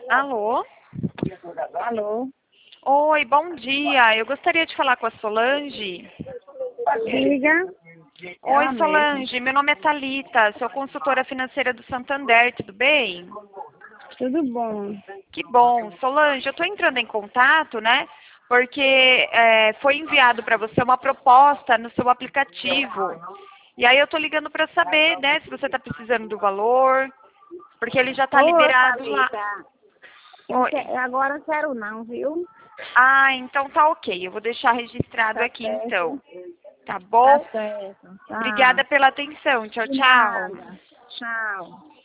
Alô? Alô? Oi, bom dia. Eu gostaria de falar com a Solange. Diga. Oi, Ela mesma. Solange. Meu nome é Thalita. Sou consultora financeira do Santander. Tudo bem? Tudo bom? Que bom. Solange, eu estou entrando em contato, né? Porque foi enviado para você uma proposta no seu aplicativo. E aí eu estou ligando para saber, né, se você está precisando do valor, porque ele já está Oi, liberado lá. Thalita. Oi. Agora não quero não, viu? Ah, então tá ok. Eu vou deixar registrado Tá aqui então. certo. Tá Tá bom? certo. Tá. Obrigada pela atenção. Tchau, De tchau. nada. Tchau.